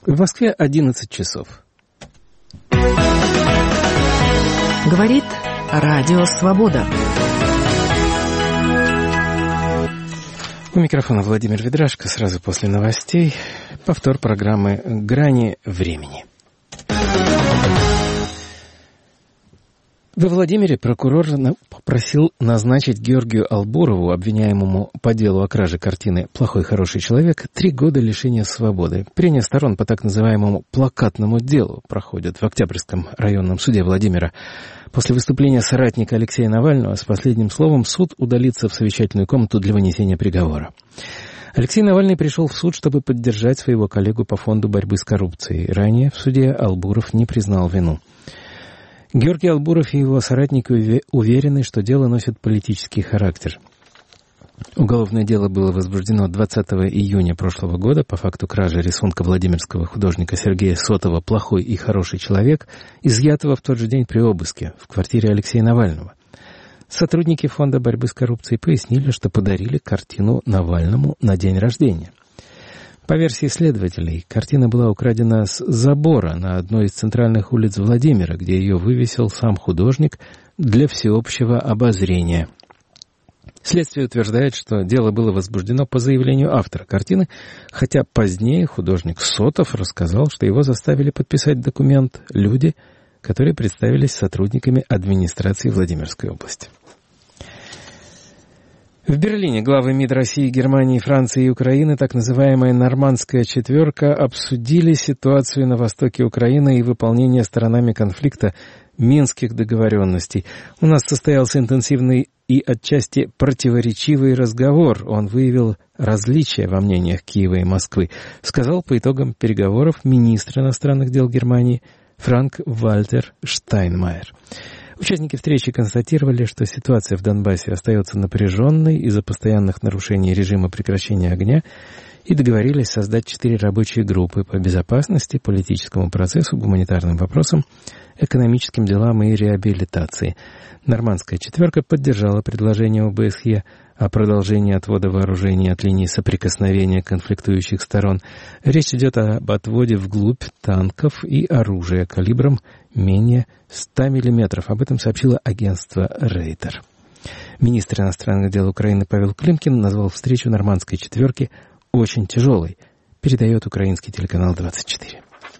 В Москве 11 часов. Говорит Радио Свобода. У микрофона Владимир Ведрашко. Сразу после новостей повтор программы «Грани времени». Во Владимире прокурор попросил назначить Георгию Албурову, обвиняемому по делу о краже картины «Плохой хороший человек», 3 года лишения свободы. Прения сторон по так называемому плакатному делу проходят в Октябрьском районном суде Владимира. После выступления соратника Алексея Навального с последним словом суд удалится в совещательную комнату для вынесения приговора. Алексей Навальный пришел в суд, чтобы поддержать своего коллегу по фонду борьбы с коррупцией. Ранее в суде Албуров не признал вину. Георгий Албуров и его соратники уверены, что дело носит политический характер. Уголовное дело было возбуждено 20 июня прошлого года по факту кражи рисунка владимирского художника Сергея Сотова «Плохой и хороший человек», изъятого в тот же день при обыске в квартире Алексея Навального. Сотрудники фонда борьбы с коррупцией пояснили, что подарили картину Навальному на день рождения. По версии следователей, картина была украдена с забора на одной из центральных улиц Владимира, где ее вывесил сам художник для всеобщего обозрения. Следствие утверждает, что дело было возбуждено по заявлению автора картины, хотя позднее художник Сотов рассказал, что его заставили подписать документ люди, которые представились сотрудниками администрации Владимирской области. В Берлине главы МИД России, Германии, Франции и Украины, так называемая «Нормандская четверка», обсудили ситуацию на востоке Украины и выполнение сторонами конфликта Минских договоренностей. У нас состоялся интенсивный и отчасти противоречивый разговор. Он выявил различия во мнениях Киева и Москвы, сказал по итогам переговоров министр иностранных дел Германии Франк-Вальтер Штайнмайер. Участники встречи констатировали, что ситуация в Донбассе остается напряженной из-за постоянных нарушений режима прекращения огня, и договорились создать 4 рабочие группы по безопасности, политическому процессу, гуманитарным вопросам, экономическим делам и реабилитации. Нормандская четверка поддержала предложение ОБСЕ о продолжении отвода вооружений от линии соприкосновения конфликтующих сторон. Речь идет об отводе вглубь танков и оружия калибром менее 100 мм. Об этом сообщило агентство Рейтер. Министр иностранных дел Украины Павел Климкин назвал встречу Нормандской четверки очень тяжелой, передает украинский телеканал 24.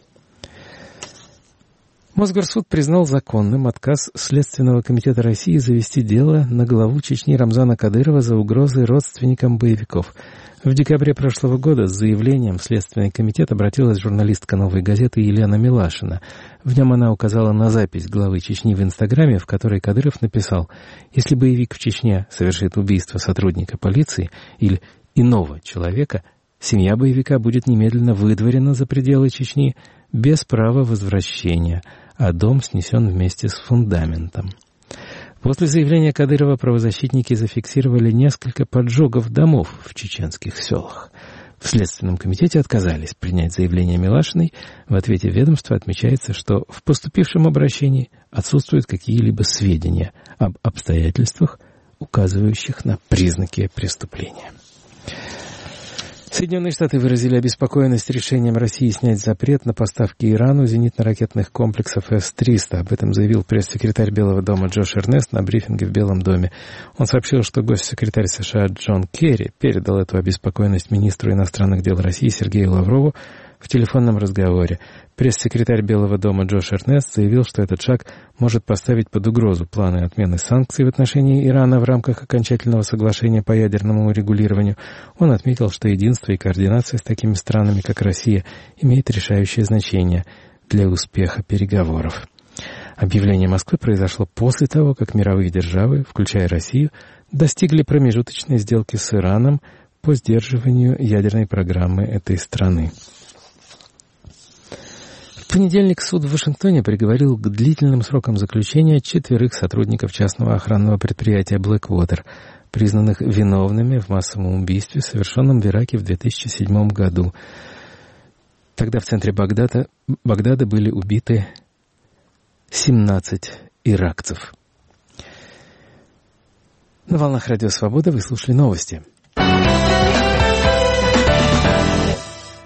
Мосгорсуд признал законным отказ Следственного комитета России завести дело на главу Чечни Рамзана Кадырова за угрозы родственникам боевиков. В декабре прошлого года с заявлением в Следственный комитет обратилась журналистка «Новой газеты» Елена Милашина. В нем она указала на запись главы Чечни в Инстаграме, в которой Кадыров написал: «Если боевик в Чечне совершит убийство сотрудника полиции или иного человека, семья боевика будет немедленно выдворена за пределы Чечни без права возвращения, а дом снесен вместе с фундаментом». После заявления Кадырова правозащитники зафиксировали несколько поджогов домов в чеченских селах. В Следственном комитете отказались принять заявление Милашиной. В ответе ведомства отмечается, что в поступившем обращении отсутствуют какие-либо сведения об обстоятельствах, указывающих на признаки преступления. Соединенные Штаты выразили обеспокоенность решением России снять запрет на поставки Ирану зенитно-ракетных комплексов С-300. Об этом заявил пресс-секретарь Белого дома Джош Эрнест на брифинге в Белом доме. Он сообщил, что госсекретарь США Джон Керри передал эту обеспокоенность министру иностранных дел России Сергею Лаврову в телефонном разговоре. Пресс-секретарь Белого дома Джош Эрнест заявил, что этот шаг может поставить под угрозу планы отмены санкций в отношении Ирана в рамках окончательного соглашения по ядерному регулированию. Он отметил, что единство и координация с такими странами, как Россия, имеет решающее значение для успеха переговоров. Объявление Москвы произошло после того, как мировые державы, включая Россию, достигли промежуточной сделки с Ираном по сдерживанию ядерной программы этой страны. В понедельник суд в Вашингтоне приговорил к длительным срокам заключения 4 сотрудников частного охранного предприятия Blackwater, признанных виновными в массовом убийстве, совершенном в Ираке в 2007 году. Тогда в центре Багдада были убиты 17 иракцев. На волнах Радио Свобода вы слушали новости.